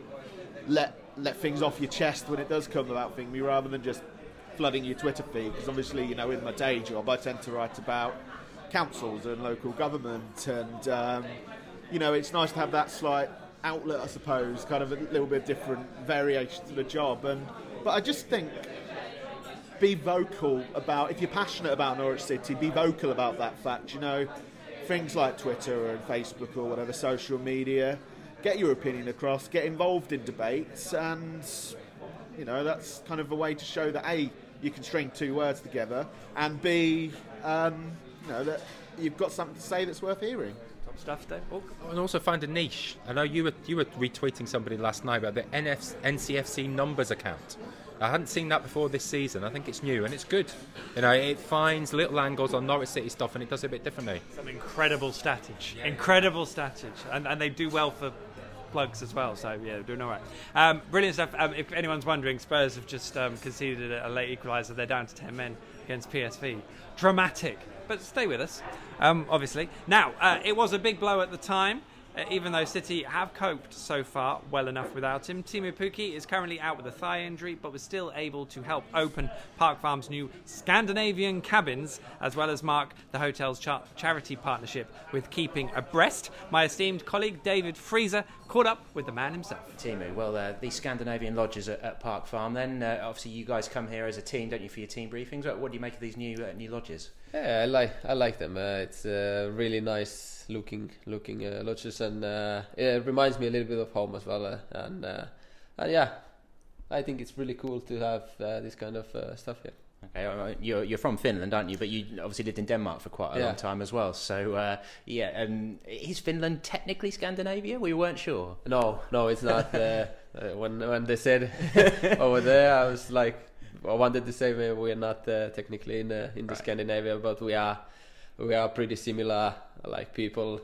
let things off your chest when it does come about things, rather than just flooding your Twitter feed. Because obviously, you know, in my day job, I tend to write about councils and local government, and you know, it's nice to have that slight outlet, I suppose, kind of a little bit different variation to the job. But I just think, be vocal about, if you're passionate about Norwich City, be vocal about that fact. You know, things like Twitter and Facebook or whatever, social media, get your opinion across, get involved in debates, and you know, that's kind of a way to show that A, you can string two words together, and B, you know, that you've got something to say that's worth hearing. Stuff, Dave. And also find a niche. I know you were retweeting somebody last night about the NCFC numbers account. I hadn't seen that before this season. I think it's new and it's good. You know, it finds little angles on Norwich City stuff and it does it a bit differently. Some incredible statage. Yeah. Incredible statage. And they do well for plugs as well, so yeah, they're doing all right. Brilliant stuff. If anyone's wondering, Spurs have just conceded a late equaliser. They're down to 10 men against PSV. Dramatic. But stay with us, obviously. Now, it was a big blow at the time, even though City have coped so far well enough without him. Teemu Pukki is currently out with a thigh injury, but was still able to help open Park Farm's new Scandinavian cabins, as well as mark the hotel's charity partnership with Keeping Abreast. My esteemed colleague David Freezer caught up with the man himself. Teemu, well, these Scandinavian lodges at Park Farm, then obviously you guys come here as a team, don't you, for your team briefings? What do you make of these new lodges? Yeah, I like them. It's really nice looking lodges, and it reminds me a little bit of home as well. And yeah, I think it's really cool to have this kind of stuff here. Okay, you're from Finland, aren't you? But you obviously lived in Denmark for quite a long time as well. So yeah, is Finland technically Scandinavia? We weren't sure. No, it's not. When they said over there, I was like, I wanted to say maybe we're not technically in the Scandinavia, but we are pretty similar, like people,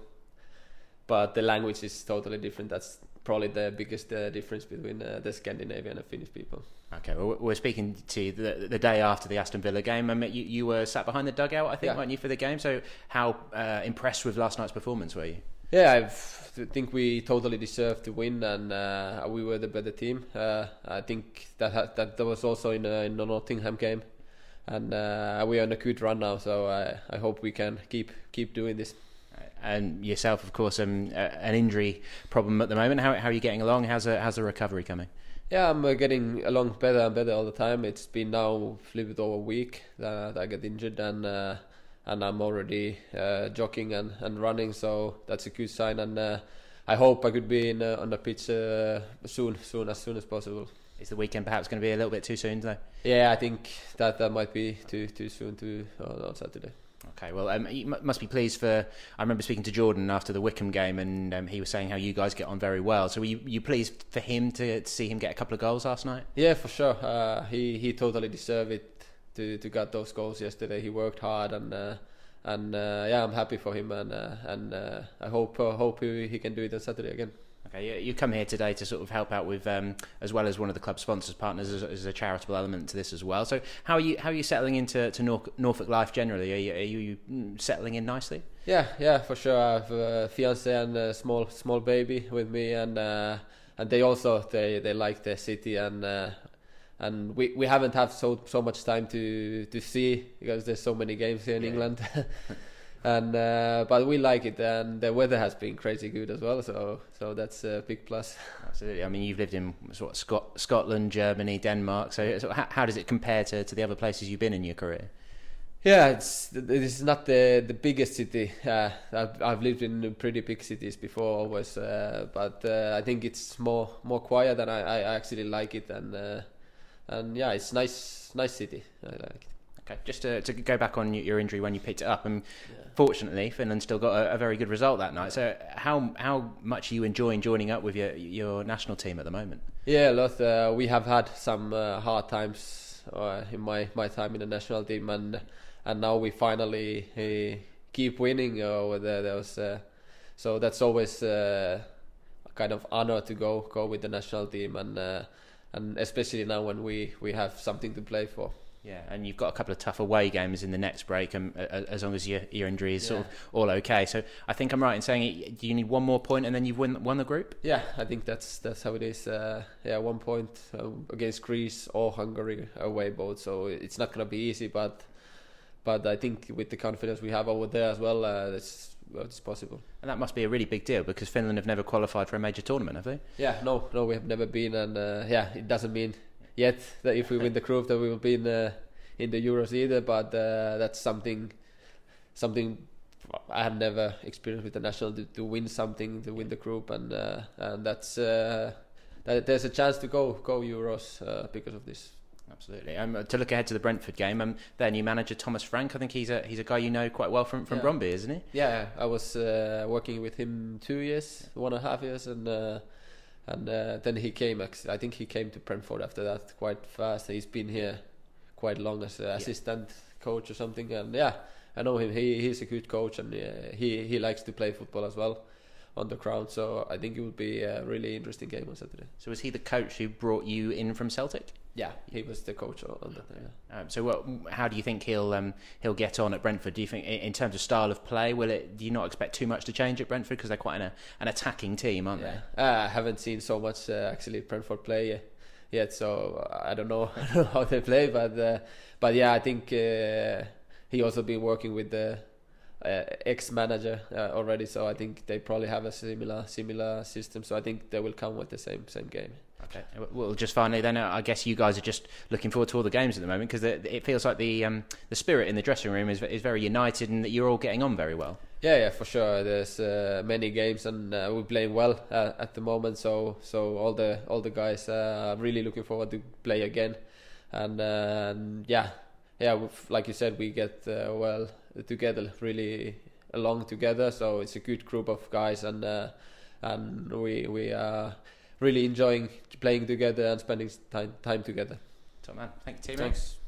but the language is totally different. That's probably the biggest difference between the Scandinavian and Finnish people. Okay, well, we're speaking to you the day after the Aston Villa game. I mean, you were sat behind the dugout, I think, weren't you, for the game? So how impressed with last night's performance were you? Yeah, I think we totally deserved to win, and we were the better team. I think that was also in the Nottingham game. we're on a good run now. So I hope we can keep doing this. And yourself, of course, an injury problem at the moment. How are you getting along? How's the recovery coming? Yeah, I'm getting along better and better all the time. It's been now a little bit over a week that I got injured, and I'm already jogging and running, so that's a good sign. And I hope I could be on the pitch as soon as possible. Is the weekend perhaps going to be a little bit too soon, though? Yeah, I think that might be too soon on Saturday. Okay, well, you must be pleased I remember speaking to Jordan after the Wycombe game, and he was saying how you guys get on very well. So were you pleased for him to see him get a couple of goals last night? Yeah, for sure. He totally deserved it to get those goals yesterday. He worked hard, and yeah, I'm happy for him, and I hope he can do it on Saturday again. Okay, you come here today to sort of help out with, as well as one of the club sponsors partners, as a charitable element to this as well. So how are you settling into Norfolk life generally? Are you settling in nicely? Yeah, for sure. I have a fiance and a small baby with me, and they also they like the city, and we haven't had so much time to see, because there's so many games here in England. And but we like it, and the weather has been crazy good as well, so that's a big plus. Absolutely. I mean, you've lived in sort of Scotland, Germany, Denmark. So how does it compare to the other places you've been in your career? Yeah, this is not the biggest city. I've lived in pretty big cities before always, but I think it's more quiet, and I actually like it, and yeah, it's nice city. I like it. Okay, just to go back on your injury when you picked it up, and fortunately Finland still got a very good result that night. So how much are you enjoying joining up with your national team at the moment? Yeah, a lot. We have had some hard times in my time in the national team, and now we finally keep winning. So that's always a kind of honor to go with the national team, and especially now when we have something to play for. Yeah, and you've got a couple of tough away games in the next break, as long as your injury is sort of all okay. So I think I'm right in saying, do you need one more point and then you've won the group? Yeah, I think that's how it is. 1 point against Greece or Hungary away both. So it's not going to be easy, but I think with the confidence we have over there as well, it's possible. And that must be a really big deal, because Finland have never qualified for a major tournament, have they? Yeah, no, we have never been, and it doesn't mean yet that if we win the group that we will be in the Euros either, but that's something I have never experienced with the national, to win something, to win the group, and that's that there's a chance to go Euros because of this. Absolutely. To look ahead to the Brentford game, their new manager Thomas Frank, I think he's a guy you know quite well from Brøndby, isn't he? Yeah, I was working with him 1.5 years, and then he came. I think he came to Brentford after that quite fast. He's been here quite long as assistant coach or something. And yeah, I know him. He's a good coach, and he likes to play football as well on the ground. So I think it will be a really interesting game on Saturday. So was he the coach who brought you in from Celtic? Yeah, he was the coach on that day. Yeah. So how do you think he'll get on at Brentford? Do you think, in terms of style of play, do you not expect too much to change at Brentford, because they're quite an attacking team, aren't they? I haven't seen so much actually Brentford play yet, so I don't know how they play, but yeah, I think he also been working with the ex-manager already, so I think they probably have a similar system. So I think they will come with the same game. Okay. Well, just finally then, I guess you guys are just looking forward to all the games at the moment, because it feels like the spirit in the dressing room is very united, and that you're all getting on very well. Yeah, for sure. There's many games, and we're playing well at the moment. So all the guys are really looking forward to play again, and yeah, like you said, we get well together, really along together. So it's a good group of guys, and we are really enjoying playing together and spending time together. Top man, thank you, team. Thanks.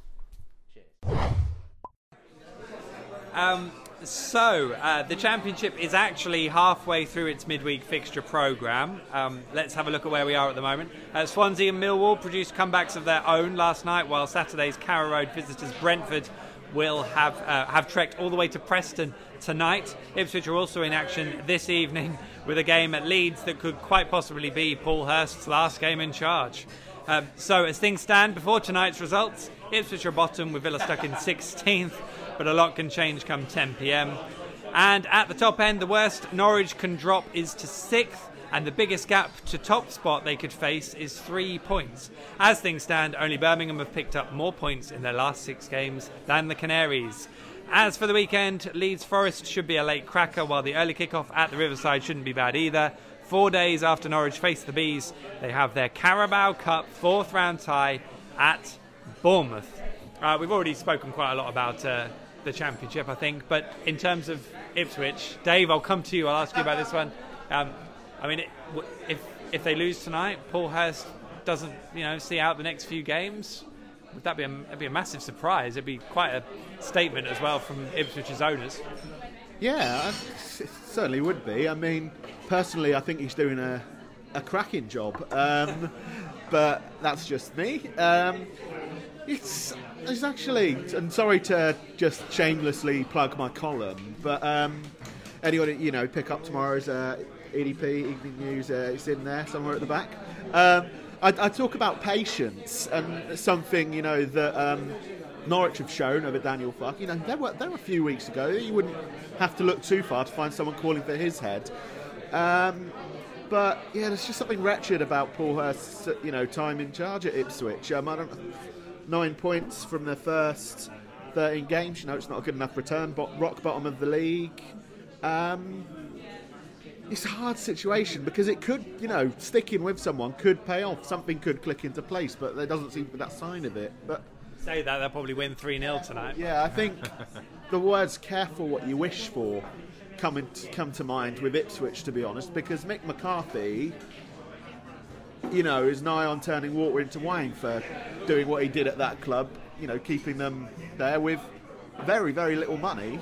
So the Championship is actually halfway through its midweek fixture programme. Let's have a look at where we are at the moment. Swansea and Millwall produced comebacks of their own last night, while Saturday's Carrow Road visitors Brentford will have trekked all the way to Preston tonight. Ipswich are also in action this evening with a game at Leeds that could quite possibly be Paul Hurst's last game in charge. So as things stand before tonight's results, Ipswich are bottom with Villa stuck in 16th, but a lot can change come 10 p.m. And at the top end, the worst Norwich can drop is to 6th, and the biggest gap to top spot they could face is 3 points. As things stand, only Birmingham have picked up more points in their last 6 games than the Canaries. As for the weekend, Leeds Forest should be a late cracker, while the early kickoff at the Riverside shouldn't be bad either. 4 days after Norwich face the Bees, they have their Carabao Cup 4th round tie at Bournemouth. We've already spoken quite a lot about the Championship, I think, but in terms of Ipswich, Dave, I'll come to you. I'll ask you about this one. If they lose tonight, Paul Hurst doesn't, see out the next few games, would that be it'd be a massive surprise? It'd be quite a statement as well from Ipswich's owners. Yeah, it certainly would be. I mean, personally, I think he's doing a cracking job, but that's just me. It's actually, and sorry to just shamelessly plug my column, but anyone pick up tomorrow's EDP Evening News. It's in there somewhere at the back. I talk about patience and something that Norwich have shown over Daniel Farke. There were a few weeks ago. You wouldn't have to look too far to find someone calling for his head. But yeah, there's just something wretched about Paul Hurst's time in charge at Ipswich. I don't know, 9 points from their first 13 games. It's not a good enough return. But rock bottom of the league. It's a hard situation because it could, sticking with someone could pay off. Something could click into place, but there doesn't seem to be that sign of it. But say that they'll probably win 3-0 tonight. Yeah, I think the words "careful what you wish for" come to mind with Ipswich, to be honest, because Mick McCarthy, is nigh on turning water into wine for doing what he did at that club. Keeping them there with very, very little money.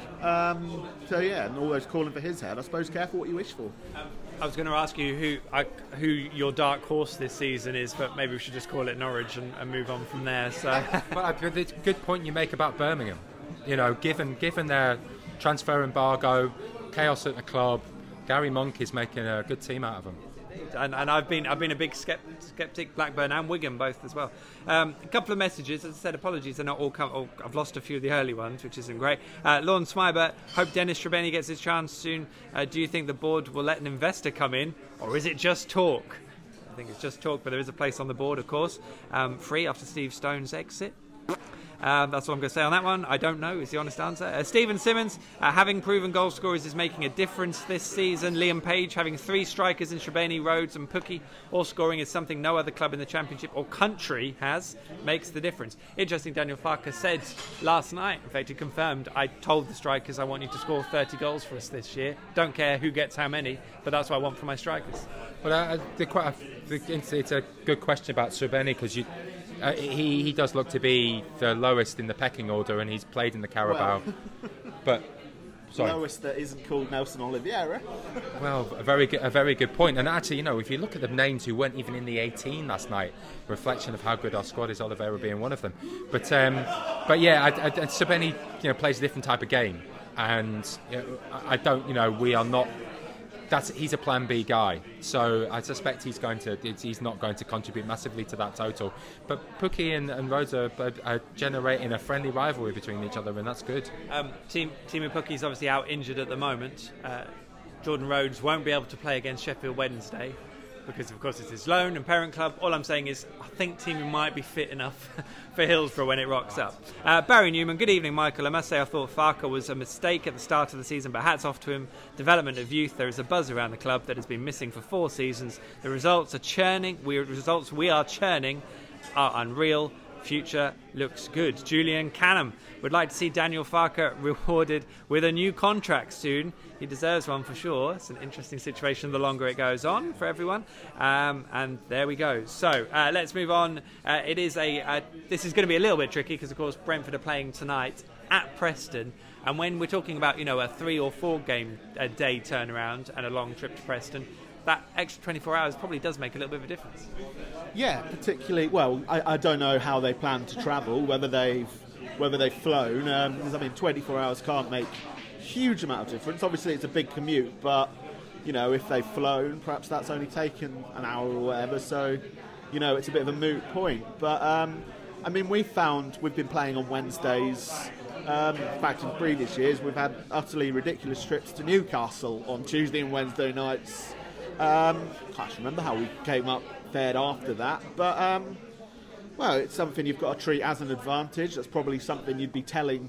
So yeah, and all those calling for his head. I suppose careful what you wish for. I was going to ask you who your dark horse this season is, but maybe we should just call it Norwich and move on from there. So, but it's a good point you make about Birmingham. Given their transfer embargo, chaos at the club, Gary Monk is making a good team out of them. And I've been a big skeptic, Blackburn and Wigan both as well. A couple of messages. As I said, apologies, they're not all come. I've lost a few of the early ones, which isn't great. Lorne Smybert, hope Dennis Trebeni gets his chance soon. Do you think the board will let an investor come in, or is it just talk? I think it's just talk, but there is a place on the board, of course. Free after Steve Stone's exit. That's what I'm going to say on that one. I don't know is the honest answer. Stephen Simmons, having proven goal scorers is making a difference this season. Liam Page having 3 strikers in Shrabani, Rhodes and Pukki all scoring is something no other club in the Championship or country makes the difference. Interesting, Daniel Farke said last night, in fact he confirmed, I told the strikers I want you to score 30 goals for us this year. Don't care who gets how many, but that's what I want for my strikers. Well, it's a good question about Shrabani because he does look to be the lowest in the pecking order, and he's played in the Carabao. But sorry, lowest that isn't called Nelson Oliveira. Well, a very good point. And actually, if you look at the names who weren't even in the 18 last night, reflection of how good our squad is. Oliveira being one of them. But yeah, Shrabani plays a different type of game, and I don't. We are not. He's a plan B guy, so I suspect he's not going to contribute massively to that total. But Pukki and Rhodes are generating a friendly rivalry between each other, and that's good. Team Pukki's obviously out injured at the moment. Jordan Rhodes won't be able to play against Sheffield Wednesday because, of course, it's his loan and parent club. All I'm saying is I think Teemu might be fit enough for Hillsborough when it rocks up. Barry Newman, good evening, Michael. I must say I thought Farke was a mistake at the start of the season, but hats off to him. Development of youth, there is a buzz around the club that has been missing for 4 seasons. The results are churning. Results we are churning are unreal. Future looks good. Julian Canham would like to see Daniel Farke rewarded with a new contract soon. He deserves one for sure. It's an interesting situation the longer it goes on for everyone. And there we go. So let's move on. This is going to be a little bit tricky because, of course, Brentford are playing tonight at Preston. And when we're talking about, a 3 or 4 game a day turnaround and a long trip to Preston, that extra 24 hours probably does make a little bit of a difference. Yeah, particularly. Well, I don't know how they plan to travel, whether they've flown. 24 hours can't make a huge amount of difference. Obviously, it's a big commute, but if they've flown, perhaps that's only taken an hour or whatever. So, it's a bit of a moot point. But I mean, we've been playing on Wednesdays. In fact, in previous years, we've had utterly ridiculous trips to Newcastle on Tuesday and Wednesday nights. Can't remember how we fared after that, but well, it's something you've got to treat as an advantage. That's probably something you'd be telling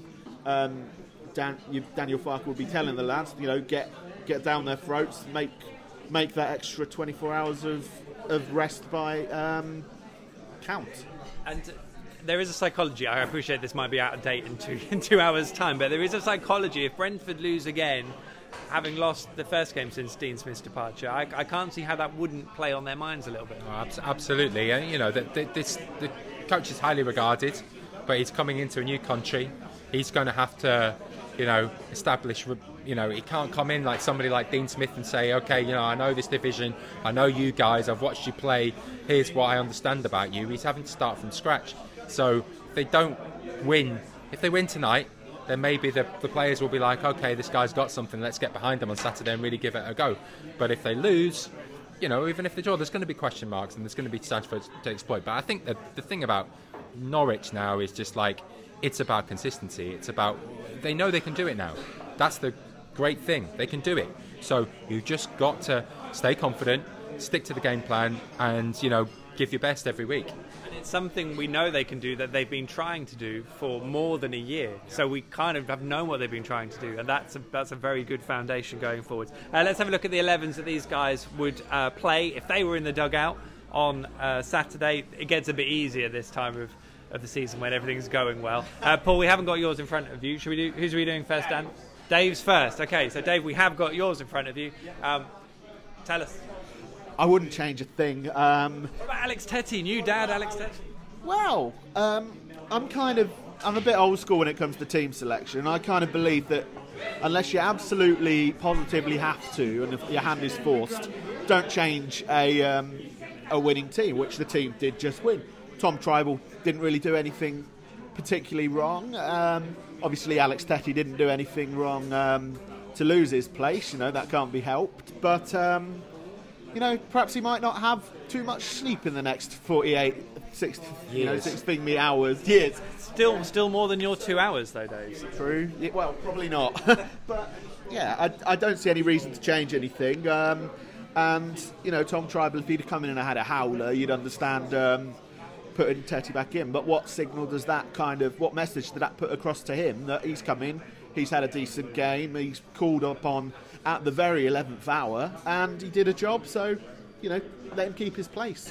Daniel Farke would be telling the lads. You know, get down their throats, make that extra 24 hours of rest by count. And there is a psychology. I appreciate this might be out of date in 2 hours' time, but there is a psychology. If Brentford lose again, having lost the first game since Dean Smith's departure, I can't see how that wouldn't play on their minds a little bit. Oh, absolutely. You know, the coach is highly regarded, but he's coming into a new country. He's going to have to, you know, establish. You know, he can't come in like somebody like Dean Smith and say, okay, you know, I know this division, I know you guys, I've watched you play. Here's what I understand about you. He's having to start from scratch. So if they don't win, if they win tonight, then maybe the players will be like, okay, this guy's got something, let's get behind him on Saturday and really give it a go. But if they lose, you know, even if they draw, there's going to be question marks and there's going to be chance for it to exploit. But I think that the thing about Norwich now is just like, it's about consistency. It's about, they know they can do it now. That's the great thing. They can do it. So you just got to stay confident, stick to the game plan, and, you know, give your best every week. And it's something we know they can do that they've been trying to do for more than a year. So we kind of have known what they've been trying to do, and that's a very good foundation going forward. Let's have a look at the 11s that these guys would play if they were in the dugout on Saturday. It gets a bit easier this time of the season when everything's going well. Paul, we haven't got yours in front of you. Who's we doing first, Dan? Dave's first. Okay, so Dave, we have got yours in front of you. Tell us. I wouldn't change a thing. What about Alex Tetty, new dad Alex Tetty? Well, I'm a bit old school when it comes to team selection. I kind of believe that unless you absolutely, positively have to, and if your hand is forced, don't change a winning team, which the team did just win. Tom Tribal didn't really do anything particularly wrong. Obviously, Alex Tetty didn't do anything wrong to lose his place. You know, that can't be helped. But you know, perhaps he might not have too much sleep in the next 16 hours. Years. Still more than your 2 hours, though, Dave. True. Yeah, well, probably not. But yeah, I don't see any reason to change anything. And you know, Tom Tribal, if he'd come in and had a howler, you'd understand putting Tetty back in. But what message did that put across to him that he's come in, he's had a decent game, he's called up on at the very 11th hour, and he did a job, so, you know, let him keep his place.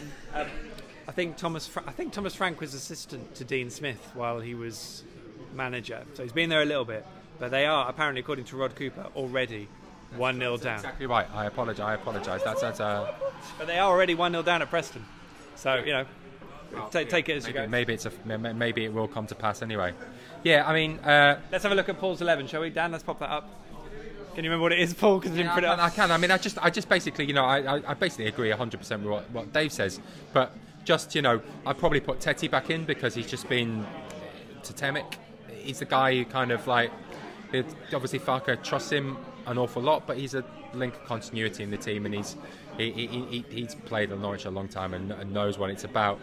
I think Thomas Frank was assistant to Dean Smith while he was manager, so he's been there a little bit. But they are, apparently, according to Rod Cooper, already 1-0 down. Exactly right. I apologise. That's But they are already 1-0 down at Preston. So, you know, take it as you go. Maybe it will come to pass anyway. Yeah, I mean, let's have a look at Paul's 11, shall we? Dan, let's pop that up. Can you remember what it is, Paul? Because didn't put it up. I can. I mean, I just basically, you know, I basically agree 100% with what Dave says. But just, you know, I'd probably put Tetty back in because he's just been totemic. He's the guy who kind of like, obviously Farke trusts him an awful lot, but he's a link of continuity in the team, and he's played at Norwich a long time and knows what it's about.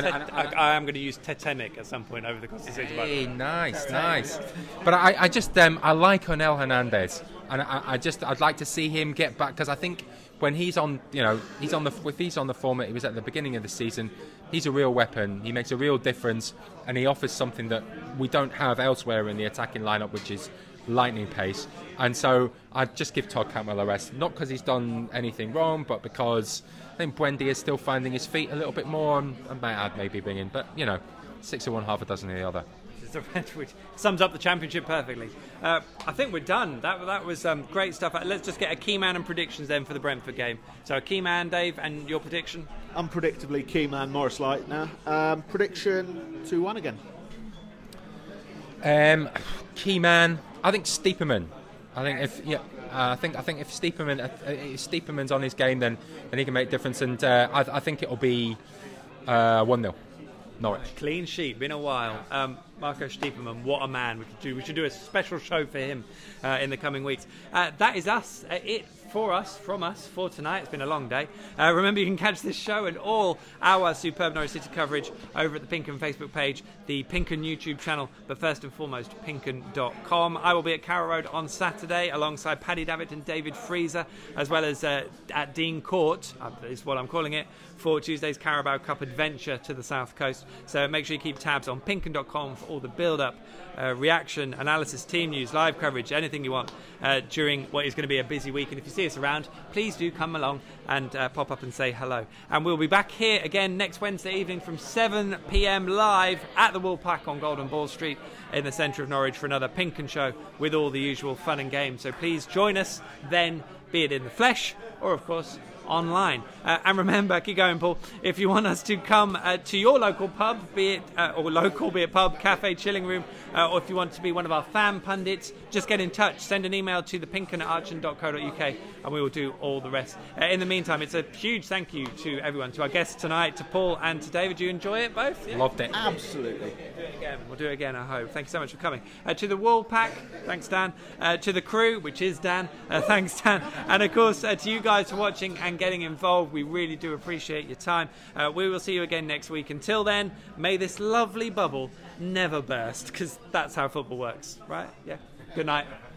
I am going to use totemic at some point over the course of the season. Hey, nice. But I just I like Onel Hernandez, and I'd like to see him get back, because I think when he's on, you know, if he's on the form that he was at the beginning of the season, he's a real weapon. He makes a real difference, and he offers something that we don't have elsewhere in the attacking lineup, which is lightning pace. And so I'd just give Todd Cantwell a rest, not because he's done anything wrong, but because I think Buendia is still finding his feet a little bit more, and might add maybe bring in, but you know, 6 of one, half a dozen of the other. Which sums up the championship perfectly. I think we're done. That was great stuff. Let's just get a key man and predictions then for the Brentford game. So a key man, Dave, and your prediction? Unpredictably, key man Morris Leitner. Prediction 2-1 again. Key man, I think Stiepermann. I think if Stiepermann's on his game, then he can make a difference. And I think it'll be 1-0. Norwich. Clean sheet, been a while. Marco Stiepermann, what a man. We should do a special show for him in the coming weeks. That is it from us for tonight. It's been a long day. Remember, you can catch this show and all our superb Norwich City coverage over at the Pinken Facebook page, the Pinken YouTube channel, but first and foremost, Pinken.com. I will be at Carrow Road on Saturday alongside Paddy Davitt and David Freezer, as well as at Dean Court, is what I'm calling it, for Tuesday's Carabao Cup adventure to the south coast. So make sure you keep tabs on Pinken.com for all the build-up, reaction, analysis, team news, live coverage, anything you want during what is going to be a busy week. And if you see us around, please do come along and pop up and say hello. And we'll be back here again next Wednesday evening from 7 p.m. live at the Woolpack on Golden Ball Street in the centre of Norwich for another Pinken show with all the usual fun and games. So please join us then, be it in the flesh or, of course, online. And remember, keep going, Paul, if you want us to come to your local pub, be it pub, cafe, chilling room, or if you want to be one of our fan pundits, just get in touch. Send an email to thepinken@archon.co.uk and we will do all the rest. In the meantime, it's a huge thank you to everyone, to our guests tonight, to Paul and to David. Did you enjoy it both? Yeah? Loved it. Absolutely. We'll do it again, I hope. Thank you so much for coming. To the Woolpack, thanks, Dan. To the crew, which is Dan, thanks, Dan. And of course, to you guys for watching and getting involved. We really do appreciate your time. We will see you again next week. Until then, may this lovely bubble never burst, because that's how football works, right? Yeah. Good night.